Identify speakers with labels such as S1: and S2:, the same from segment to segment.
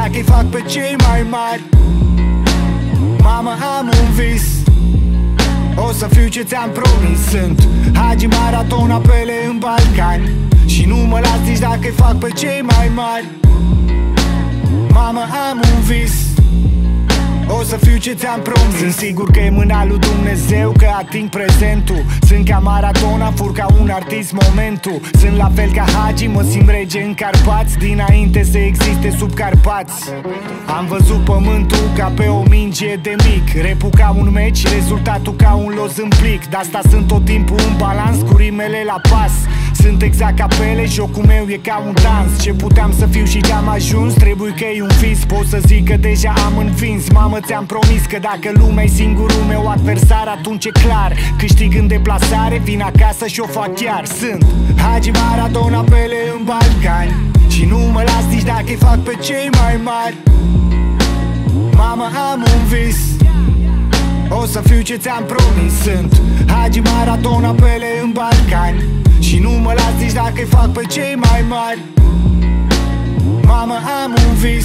S1: dacă-i fac pe cei mai mari. Mamă, am un vis, o să fiu ce ți-am promis. Sunt Hagi Maradona, Pele în Balcani, și nu mă las nici dacă-i fac pe cei mai mari. Mamă, am un vis, o să fiu ce ți-am promis. Sunt sigur că e mâna lui Dumnezeu că ating prezentul. Sunt ca Maradona, fur ca un artist momentul. Sunt la fel ca Hagi, mă simt rege în Carpați, dinainte să existe sub Carpați. Am văzut pământul ca pe o minge de mic, repul ca un meci, rezultatul ca un loz în plic. De-asta sunt tot timpul în balans, cu rimele la pas. Sunt exact ca Pele, jocul meu e ca un dans. Ce puteam să fiu și ce-am ajuns, trebuie că e un vis. Pot să zic că deja am învins. Mamă, ți-am promis că dacă lumea e singurul meu adversar, atunci e clar, câștig în deplasare, vin acasă și o fac chiar. Sunt Hagi Maradona, Pele în Balcani, și nu mă las nici dacă-i fac pe cei mai mari. Mamă, am un vis, o să fiu ce ți-am promis. Sunt Hagi Maradona, Pele în Balcani, și nu mă las nici dacă-i fac pe cei mai mari. Mamă, am un vis,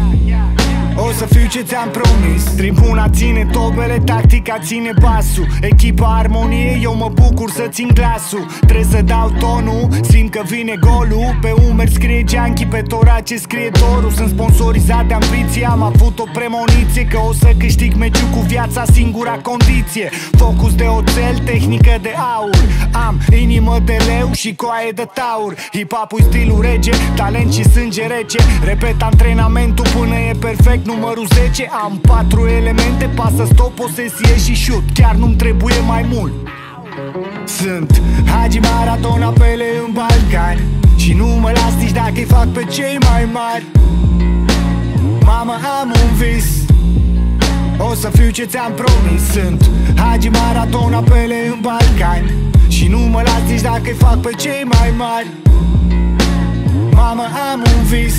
S1: o să fiu ce ți-am promis. Tribuna ține tobele, tactica ține basul. Echipa armonie, eu mă bucur să țin glasul. Trebuie să dau tonul, simt că vine golul. Pe umeri scrie Gianchi, pe torace scrie Doru. Sunt sponsorizat de ambiție, am avut o premoniție că o să câștig meciul cu viața, singura condiție. Focus de oțel, tehnică de aur. Am inimă de leu și coaie de taur. Hip-hop-ul stilul rege, talent și sânge rece. Repet antrenamentul până e perfect. Numărul 10, am 4 elemente, pasă, stop, posesie și shoot. Chiar nu-mi trebuie mai mult. Sunt Hagi Maradona, Pele în Balcani, și nu mă las nici dacă-i fac pe cei mai mari. Mamă, am un vis, o să fiu ce ți-am promis. Sunt Hagi Maradona, Pele în Balcani, și nu mă las nici dacă-i fac pe cei mai mari. Mamă, am un vis,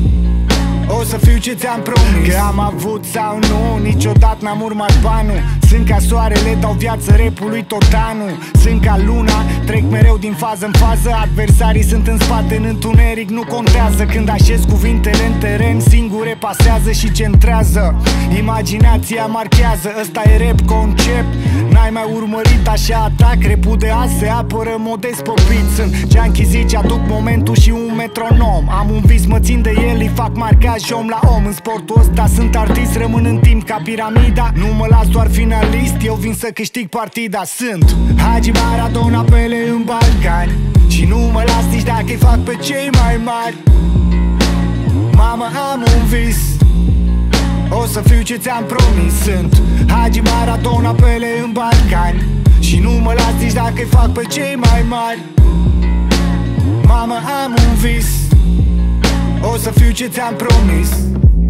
S1: o să fiu ce ți-am promis. Că am avut sau nu, niciodată n-am urmat banul. Sunt ca soarele, dau viață repului tot anul. Sunt ca luna, trec mereu din fază în fază. Adversarii sunt în spate, în întuneric, nu contează. Când așez cuvintele în teren, singure pasează și centrează. Imaginația marchează, ăsta e rap concept. N-ai mai urmărit așa atac, repul de azi se apără modest popit. Sunt Gianchi, zice, aduc momentul și un metronom. Am un vis, mă țin de el, îi fac marcaj om la om. În sportul ăsta sunt artist, rămân în timp ca piramida. Nu mă las doar finalist, eu vin să câștig partida. Sunt Hagi Maradona, Pele în Balcani, și nu mă las nici dacă-i fac pe cei mai mari. Mamă, am un vis, o să fiu ce ți-am promis. Sunt Hagi Maradona, Pele în Balcani, și nu mă las nici dacă-i fac pe cei mai mari. Mamă, am un vis, o să fiu ce ți-am promis.